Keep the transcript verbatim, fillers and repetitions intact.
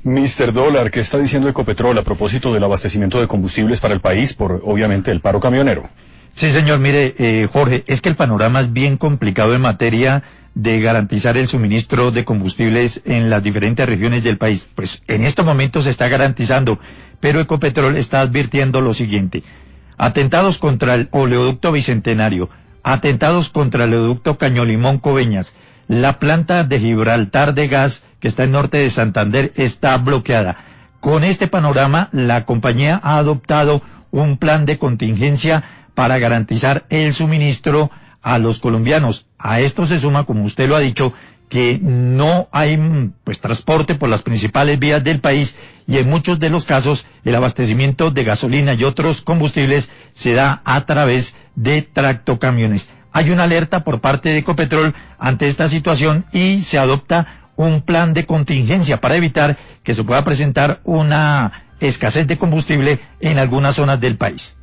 mister Dólar, ¿qué está diciendo Ecopetrol a propósito del abastecimiento de combustibles para el país por, obviamente, el paro camionero? Sí, señor, mire, eh, Jorge, es que el panorama es bien complicado en materia de garantizar el suministro de combustibles en las diferentes regiones del país. Pues en estos momentos se está garantizando, pero Ecopetrol está advirtiendo lo siguiente: atentados contra el oleoducto Bicentenario, atentados contra el oleoducto Cañolimón Coveñas, la planta de Gibraltar de gas que está en norte de Santander está bloqueada. Con este panorama, la compañía ha adoptado un plan de contingencia para garantizar el suministro a los colombianos. A esto se suma, como usted lo ha dicho, que no hay pues transporte por las principales vías del país y en muchos de los casos el abastecimiento de gasolina y otros combustibles se da a través de tractocamiones. Hay una alerta por parte de Ecopetrol ante esta situación y se adopta un plan de contingencia para evitar que se pueda presentar una escasez de combustible en algunas zonas del país.